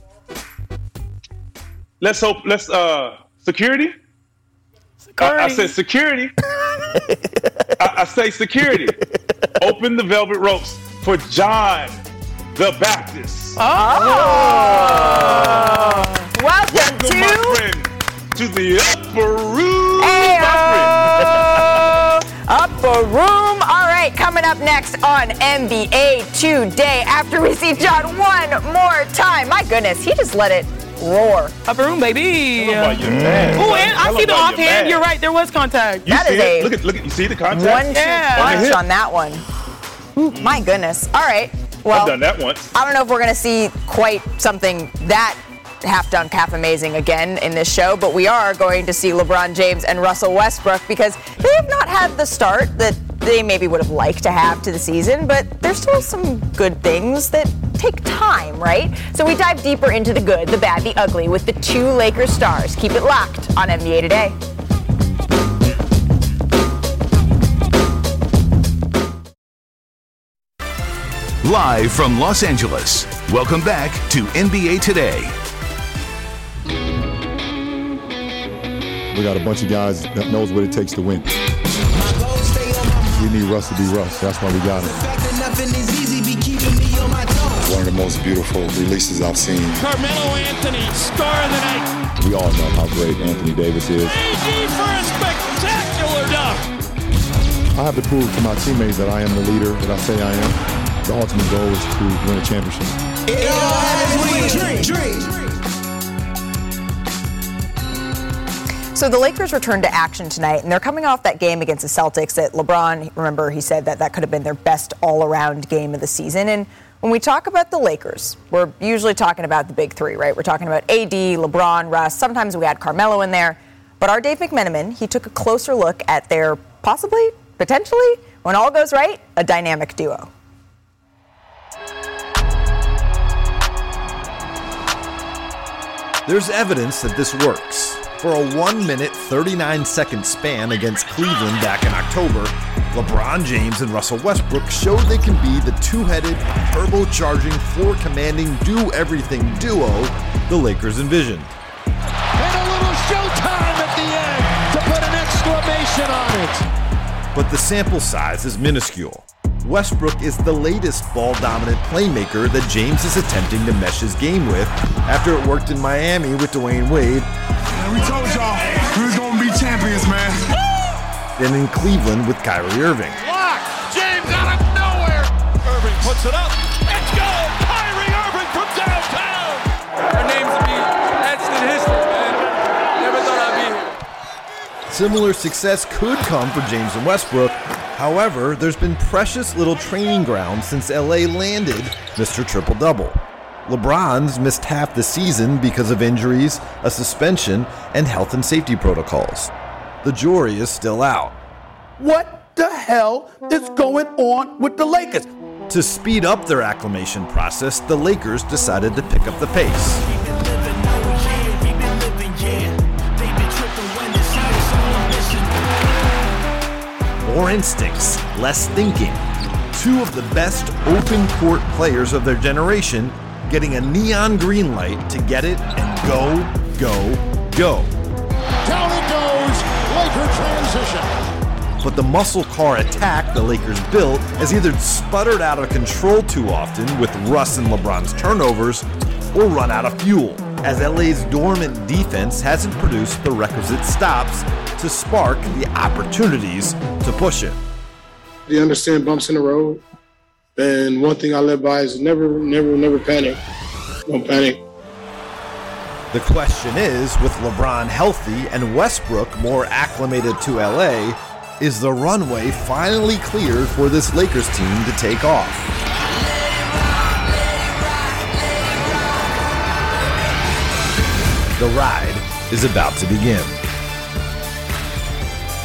S8: let's hope. Let's uh, security. I, I said security. I, I say security. Open the velvet ropes for John the Baptist.
S3: Oh. Welcome,
S8: Welcome,
S3: to
S8: my friend, to the upper room,
S3: Hey-o.
S8: my friend.
S3: Upper Room. All right, coming up next on N B A Today, after we see John one more time. My goodness, he just let it roar.
S5: Upper Room, baby.
S8: Tell 'em about your man.
S5: Oh, and I
S8: Tell 'em
S5: see the
S8: about your
S5: offhand.
S8: man.
S5: You're right. There was contact.
S8: You
S3: That
S8: see
S3: is
S8: it?
S3: a
S8: Look at, look at. You see the contact?
S3: One two
S5: Yeah.
S3: punch
S8: hip.
S3: on that one. My goodness. All right. Well,
S8: I've done that once.
S3: I don't know if we're going to see quite something that half dunk, half amazing again in this show, but we are going to see LeBron James and Russell Westbrook because they have not had the start that they maybe would have liked to have to the season, but there's still some good things that take time, right? So we dive deeper into the good, the bad, the ugly with the two Lakers stars. Keep it locked on N B A Today.
S2: Live from Los Angeles, welcome back to N B A Today.
S17: We got a bunch of guys that knows what it takes to win. We need Russ to be Russ. That's why we got him. One of the most beautiful releases I've seen.
S18: Carmelo Anthony, star of the night.
S17: We all know how great Anthony Davis is.
S18: A D for a spectacular dunk.
S17: I have to prove to my teammates that I am the leader that I say I am. The ultimate goal is to win a championship.
S18: It all has dream, dream.
S3: So the Lakers return to action tonight, and they're coming off that game against the Celtics that LeBron, remember, he said that that could have been their best all-around game of the season. And when we talk about the Lakers, we're usually talking about the big three, right? We're talking about A D, LeBron, Russ. Sometimes we add Carmelo in there. But our Dave McMenamin, he took a closer look at their possibly, potentially, when all goes right, a dynamic duo.
S19: There's evidence that this works. For a one minute, thirty-nine second span against Cleveland back in October, LeBron James and Russell Westbrook showed they can be the two-headed, turbocharging, floor-commanding, do-everything duo the Lakers envisioned.
S18: And a little showtime at the end to put an exclamation on it.
S19: But the sample size is minuscule. Westbrook is the latest ball-dominant playmaker that James is attempting to mesh his game with after it worked in Miami with Dwayne Wade.
S4: Man, we told y'all we was gonna be champions, man.
S19: And in Cleveland with Kyrie Irving.
S18: Block. James out of nowhere. Irving puts it up. Let's go. Kyrie Irving from downtown.
S20: Our names will be etched in history, man. Never thought I'd be here.
S19: Similar success could come for James and Westbrook. However, there's been precious little training ground since L A landed Mister Triple-Double. LeBron's missed half the season because of injuries, a suspension, and health and safety protocols. The jury is still out.
S13: What the hell is going on with the Lakers?
S19: To speed up their acclimation process, the Lakers decided to pick up the pace. More instincts, less thinking. Two of the best open court players of their generation getting a neon green light to get it and go, go, go.
S18: Down it goes. Laker transition.
S19: But the muscle car attack the Lakers built has either sputtered out of control too often with Russ and LeBron's turnovers or run out of fuel, as L A's dormant defense hasn't produced the requisite stops to spark the opportunities to push it.
S6: You understand bumps in the road. And one thing I live by is never, never, never panic. Don't panic.
S19: The question is, with LeBron healthy and Westbrook more acclimated to L A, is the runway finally cleared for this Lakers team to take off? The ride is about to begin.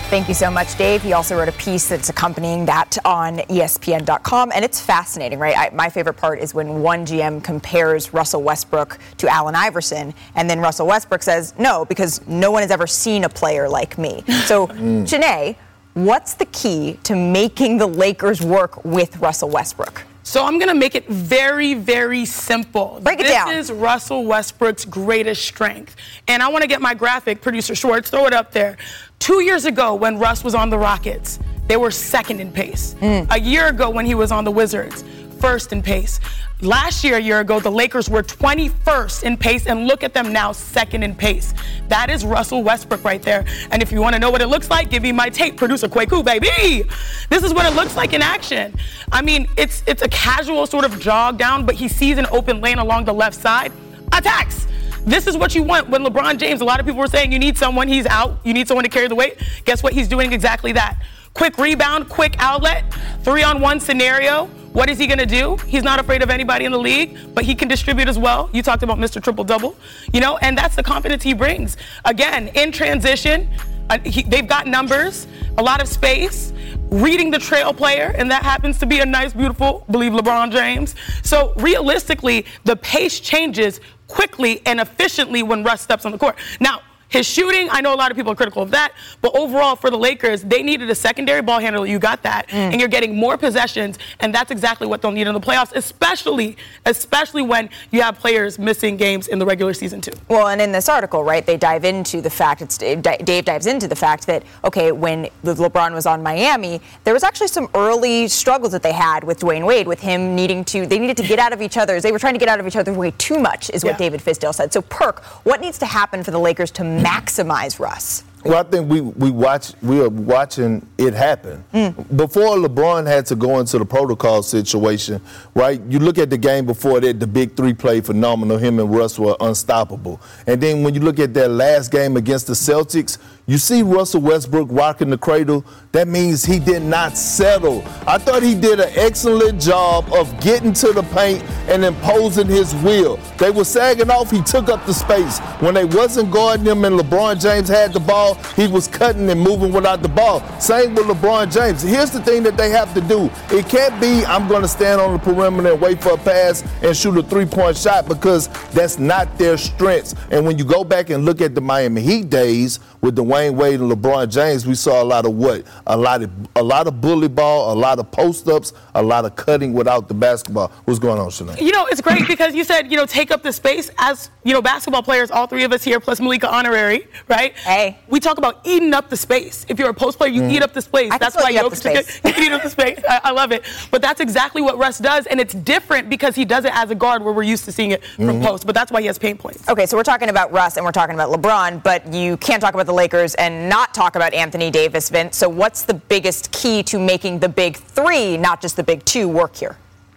S3: Thank you so much, Dave. He also wrote a piece that's accompanying that on E S P N dot com, and it's fascinating, right? I, my favorite part is when one G M compares Russell Westbrook to Allen Iverson, and then Russell Westbrook says, no, because no one has ever seen a player like me. So, mm. Janae, what's the key to making the Lakers work with Russell Westbrook?
S5: So I'm going to make it very, very simple.
S3: Break it
S5: this
S3: down.
S5: This is Russell Westbrook's greatest strength. And I want to get my graphic, producer Schwartz, throw it up there. Two years ago when Russ was on the Rockets, they were second in pace. Mm. A year ago when he was on the Wizards, first in pace. Last year, a year ago, the Lakers were twenty-first in pace, and look at them now, second in pace. That is Russell Westbrook right there. And if you want to know what it looks like, give me my tape, producer Kwaku, baby. This is what it looks like in action. I mean, it's it's a casual sort of jog down, but he sees an open lane along the left side, attacks. This is what you want when LeBron James, a lot of people were saying you need someone, he's out, you need someone to carry the weight. Guess what? He's doing exactly that. Quick rebound, quick outlet, three-on-one scenario. What is he going to do? He's not afraid of anybody in the league, but he can distribute as well. You talked about Mister Triple-Double, you know, and that's the confidence he brings. Again, in transition, uh, he, they've got numbers, a lot of space, reading the trail player, and that happens to be a nice, beautiful, believe LeBron James. So realistically, the pace changes quickly and efficiently when Russ steps on the court. Now, his shooting, I know a lot of people are critical of that, but overall for the Lakers, they needed a secondary ball handler. You got that, mm. and you're getting more possessions, and that's exactly what they'll need in the playoffs, especially, especially when you have players missing games in the regular season too.
S3: Well, and in this article, right, they dive into the fact, it's, Dave dives into the fact that, okay, when LeBron was on Miami, there was actually some early struggles that they had with Dwayne Wade, with him needing to, they needed to get out of each other's, they were trying to get out of each other's way too much, is what yeah. David Fizdale said. So, Perk, what needs to happen for the Lakers to maximize Russ?
S9: Well, I think we we watch we are watching it happen. Mm. Before LeBron had to go into the protocol situation, right? You look at the game before that, the big three played phenomenal. Him and Russ were unstoppable. And then when you look at that last game against the Celtics, you see Russell Westbrook rocking the cradle. That means he did not settle. I thought he did an excellent job of getting to the paint and imposing his will. They were sagging off. He took up the space. When they wasn't guarding him and LeBron James had the ball, he was cutting and moving without the ball. Same with LeBron James. Here's the thing that they have to do. It can't be, I'm going to stand on the perimeter and wait for a pass and shoot a three-point shot, because that's not their strengths. And when you go back and look at the Miami Heat days with Dwayne Wade and LeBron James, we saw a lot of what? A lot of a lot of bully ball, a lot of post-ups, a lot of cutting without the basketball. What's going on, Shanae?
S5: You know, it's great because you said, you know, take up the space. As, you know, basketball players, all three of us here, plus Malika Honorary, right?
S3: Hey.
S5: We talk about eating up the space. If you're a post player, you mm. eat up the space.
S3: I
S5: that's
S3: why
S5: you
S3: eat up the space.
S5: You eat up the space. I, I love it. But that's exactly what Russ does, and it's different because he does it as a guard where we're used to seeing it from mm-hmm. post. But that's why he has pain points.
S3: Okay, so we're talking about Russ and we're talking about LeBron, but you can't talk about the Lakers and not talk about Anthony Davis, Vince. So what's the biggest key to making the big three, not just the big two, work here?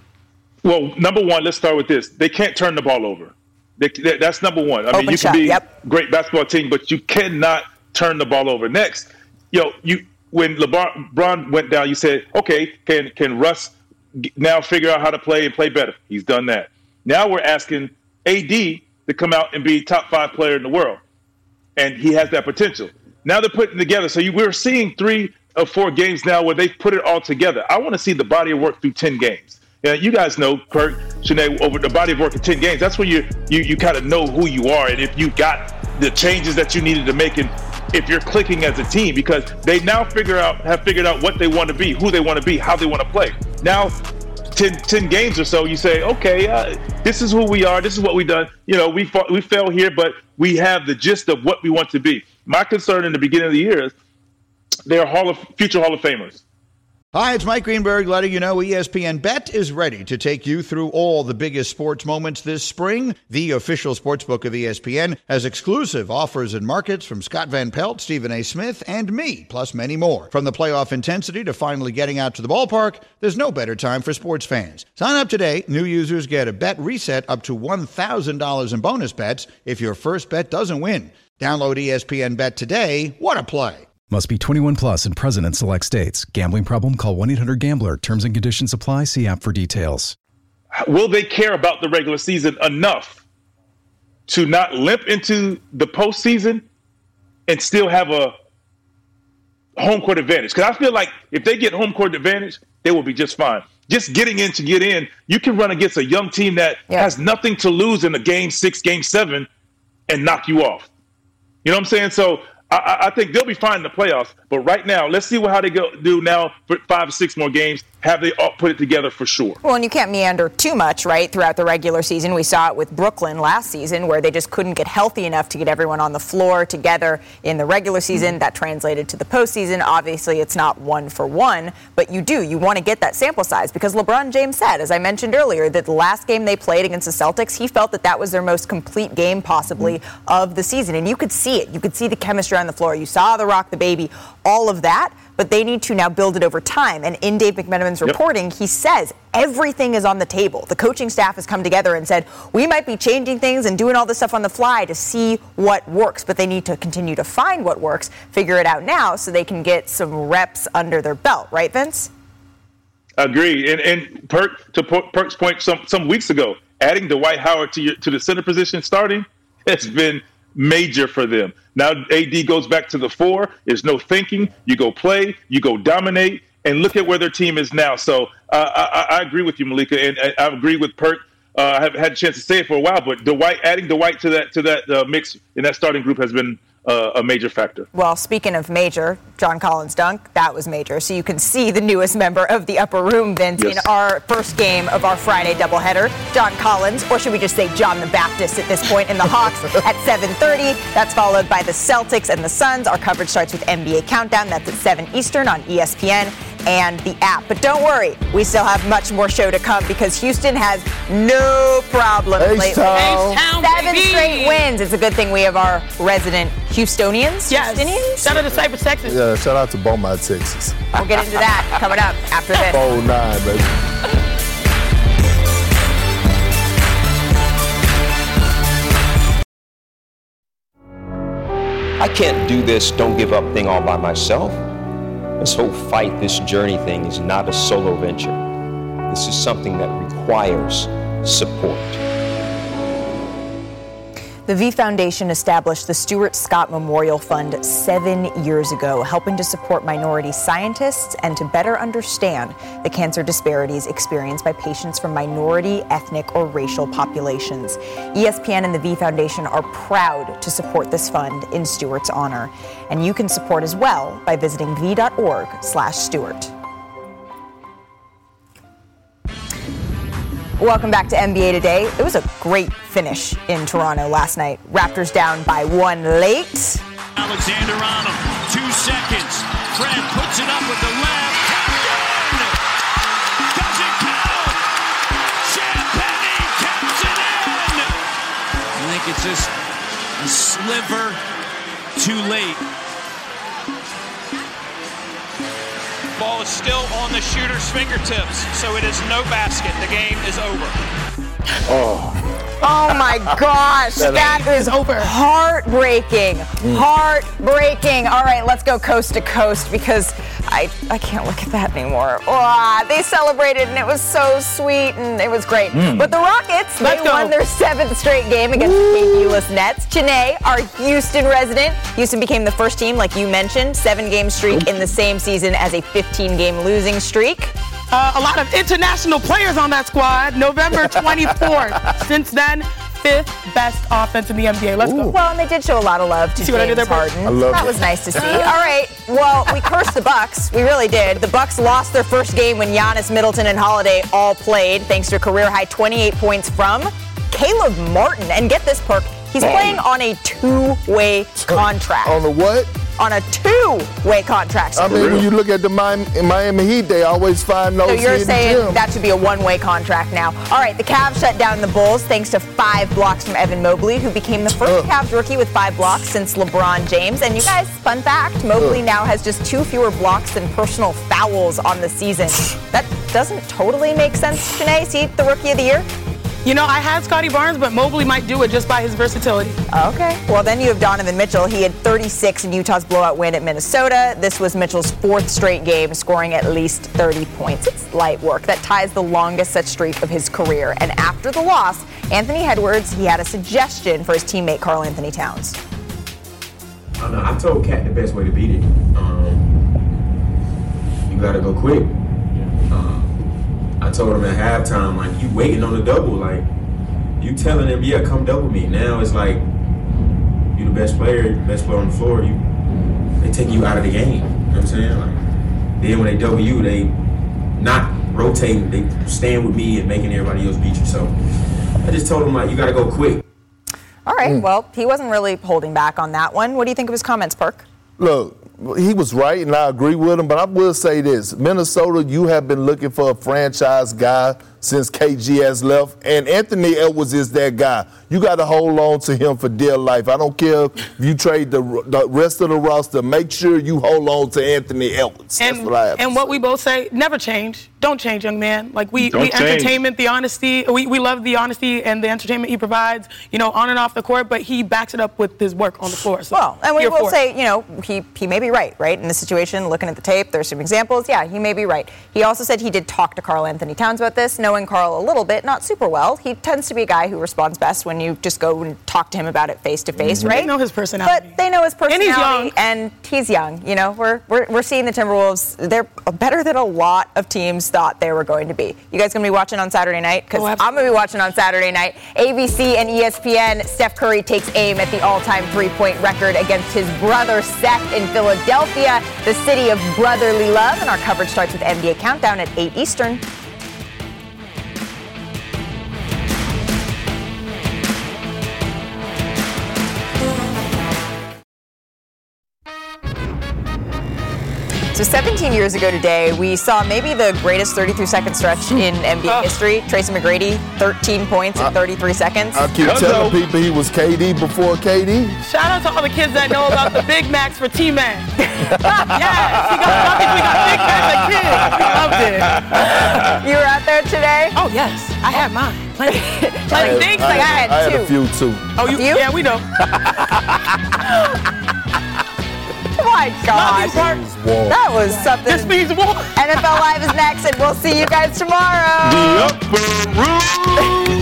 S8: Well, number one, let's start with this. They can't turn the ball over. They, they, that's number one. I
S3: Open
S8: mean, you
S3: shot,
S8: can be
S3: yep.
S8: a great basketball team, but you cannot turn the ball over. Next, you know, you when LeBron went down, you said, okay, can can Russ now figure out how to play and play better? He's done that. Now we're asking A D to come out and be top five player in the world, and he has that potential. Now they're putting together. So you, we're seeing three or four games now where they've put it all together. I want to see the body of work through ten games. Yeah, you guys know, Kirk, Shanae, over the body of work in ten games, that's when you you, you kind of know who you are and if you got the changes that you needed to make and if you're clicking as a team, because they now figure out have figured out what they want to be, who they want to be, how they want to play. Now, ten, ten games or so, you say, okay, uh, this is who we are, this is what we've done. You know, we fought, we fell here, but we have the gist of what we want to be. My concern in the beginning of the year is they're Hall of future Hall of Famers.
S21: Hi, it's Mike Greenberg letting you know E S P N Bet is ready to take you through all the biggest sports moments this spring. The official sportsbook of E S P N has exclusive offers and markets from Scott Van Pelt, Stephen A. Smith, and me, plus many more. From the playoff intensity to finally getting out to the ballpark, there's no better time for sports fans. Sign up today. New users get a bet reset up to one thousand dollars in bonus bets if your first bet doesn't win. Download E S P N Bet today. What a play.
S15: Must be twenty-one plus and present in select states. Gambling problem? Call one eight hundred gambler. Terms and conditions apply. See app for details.
S8: Will they care about the regular season enough to not limp into the postseason and still have a home court advantage. Because I feel like if they get home court advantage, they will be just fine. Just getting in to get in, you can run against a young team that yeah. has nothing to lose in a game six, game seven, and knock you off. You know what I'm saying? So I, I think they'll be fine in the playoffs. But right now, let's see how they go do now for five or six more games. Have they all put it together for sure?
S3: Well, and you can't meander too much, right, throughout the regular season. We saw it with Brooklyn last season where they just couldn't get healthy enough to get everyone on the floor together in the regular season. Mm-hmm. That translated to the postseason. Obviously, it's not one for one, but you do. You want to get that sample size because LeBron James said, as I mentioned earlier, that the last game they played against the Celtics, he felt that that was their most complete game possibly mm-hmm. of the season. And you could see it. You could see the chemistry on the floor. You saw the rock the baby, all of that. But they need to now build it over time. And in Dave McMenamin's reporting, yep. he says everything is on the table. The coaching staff has come together and said, we might be changing things and doing all this stuff on the fly to see what works. But they need to continue to find what works, figure it out now so they can get some reps under their belt. Right, Vince?
S8: Agreed. And, and Perk, to Perk's point some, some weeks ago, adding Dwight Howard to, your, to the center position starting, it's been major for them. Now A D goes back to the four. There's no thinking. You go play. You go dominate. And look at where their team is now. So uh, I, I agree with you, Malika, and I, I agree with Perk. Uh, I haven't had a chance to say it for a while, but Dwight, adding Dwight to that to that uh, mix in that starting group has been uh, a major factor.
S3: Well, speaking of major, John Collins' dunk, that was major. So you can see the newest member of the upper room, Vince, yes. in our first game of our Friday doubleheader. John Collins, or should we just say John the Baptist at this point, in the Hawks at seven thirty. That's followed by the Celtics and the Suns. Our coverage starts with N B A Countdown. That's at seven Eastern on E S P N and the app. But don't worry, we still have much more show to come because Houston has no problem lately.
S5: H-Town,
S3: Seven
S5: baby.
S3: straight wins. It's a good thing we have our resident Houstonians.
S5: Yes.
S3: Houstonians?
S5: Shout out to Cypress, Texas.
S9: Yeah, shout out to Beaumont, Texas.
S3: We'll get into that coming up after this.
S9: four oh nine, baby.
S7: I can't do this don't give up thing all by myself. This whole fight, this journey thing is not a solo venture. This is something that requires support.
S3: The V Foundation established the Stuart Scott Memorial Fund seven years ago, helping to support minority scientists and to better understand the cancer disparities experienced by patients from minority, ethnic, or racial populations. E S P N and the V Foundation are proud to support this fund in Stuart's honor. And you can support as well by visiting v.org slash Stuart. Welcome back to N B A Today. It was a great finish in Toronto last night. Raptors down by one late.
S18: Alexander on him. Two seconds. Fred puts it up with the left. Tapped in. Doesn't count. Champagny taps it in. I think it's just a sliver too late. Ball is still on the shooter's fingertips, so it is no basket. The game is over.
S9: Oh.
S3: Oh my gosh, that is over. Heartbreaking, mm. heartbreaking. All right, let's go coast to coast because I, I can't look at that anymore. Oh, they celebrated and it was so sweet and it was great. Mm. But the Rockets, let's they go. won their seventh straight game against the K D-less Nets. Janae, our Houston resident, Houston became the first team, like you mentioned, seven-game streak in the same season as a fifteen-game losing streak.
S5: Uh, a lot of international players on that squad. November twenty-fourth. Since then, fifth best offense in the N B A. Let's Ooh. go.
S3: Well, and they did show a lot of love to
S5: see
S3: James Harden.
S9: I love
S3: that
S9: it.
S3: was nice to see. All right. Well, we cursed the Bucks. We really did. The Bucks lost their first game when Giannis, Middleton, and Holiday all played, thanks to a career-high twenty-eight points from Caleb Martin. And get this, Perk. He's playing on a two-way contract.
S9: On a what?
S3: On a two-way contract.
S9: I mean, when you look at the Miami Heat, they always find those.
S3: So you're
S9: in
S3: saying
S9: the gym.
S3: That should be a one-way contract now. All right, the Cavs shut down the Bulls thanks to five blocks from Evan Mobley, who became the first uh. Cavs rookie with five blocks since LeBron James. And you guys, fun fact, Mobley uh. now has just two fewer blocks than personal fouls on the season. That doesn't totally make sense, Janae. Is he the rookie of the year?
S5: You know, I had Scotty Barnes, but Mobley might do it just by his versatility.
S3: Okay. Well, then you have Donovan Mitchell. He had thirty-six in Utah's blowout win at Minnesota. This was Mitchell's fourth straight game, scoring at least thirty points. It's light work. That ties the longest such streak of his career. And after the loss, Anthony Edwards, he had a suggestion for his teammate Karl Anthony Towns.
S22: I, know, I told Cat the best way to beat it. Um,
S12: got to go quick. Uh, I told him at halftime, like, you waiting on the double. Like, you telling him, yeah, come double me. Now it's like, you the best player, best player on the floor. You, they take you out of the game. You know what I'm saying? Like, then when they double you, they not rotating. They stand with me and making everybody else beat you. So I just told him, like, you got to go quick.
S3: All right. Mm. Well, he wasn't really holding back on that one. What do you think of his comments, Perk?
S9: Look, he was right, and I agree with him, but I will say this. Minnesota, you have been looking for a franchise guy since K G has left, and Anthony Edwards is that guy. You got to hold on to him for dear life. I don't care if you trade the, the rest of the roster. Make sure you hold on to Anthony Edwards.
S5: And,
S9: That's what I have
S5: and
S9: to
S5: what
S9: say.
S5: we both say, never change. Don't change, young man. Like, we,
S9: Don't
S5: we
S9: change.
S5: entertainment, the honesty. We, we love the honesty and the entertainment he provides, you know, on and off the court, but he backs it up with his work on the floor. So
S3: Well, and we
S5: here
S3: will
S5: for it.
S3: say, you know, he, he may be right, right? In this situation, looking at the tape, there's some examples. Yeah, he may be right. He also said he did talk to Karl Anthony Towns about this, knowing Karl a little bit, not super well. He tends to be a guy who responds best when you just go and talk to him about it face to face, right?
S5: They know his personality.
S3: But they know his
S5: And he's
S3: personality,
S5: young.
S3: and he's young. You know, we're, we're, we're seeing the Timberwolves. They're better than a lot of teams thought they were going to be. You guys going to be watching on Saturday night? Because
S5: Oh,
S3: I'm going to be watching on Saturday night. A B C and E S P N. Steph Curry takes aim at the all-time three-point record against his brother Seth in Philadelphia, the city of brotherly love. And our coverage starts with N B A Countdown at eight Eastern. So seventeen years ago today, we saw maybe the greatest thirty-three second stretch in N B A history. Tracy McGrady, thirteen points in thirty-three seconds.
S9: I keep telling people he was K D before K D.
S5: Shout out to all the kids that know about the Big Macs for T-Mac. Yes, we got buckets, we got Big Macs like kids. We loved it.
S3: You were out there today?
S5: Oh, yes. I had mine. Plenty. Plenty. Things like I had,
S9: I had
S5: two.
S9: a few too.
S5: Oh, you?
S3: You?
S5: Yeah, we know.
S3: Oh my gosh.
S9: War.
S3: That was something.
S5: This means war.
S3: N F L Live is next, and we'll see you guys tomorrow.
S8: The upper room.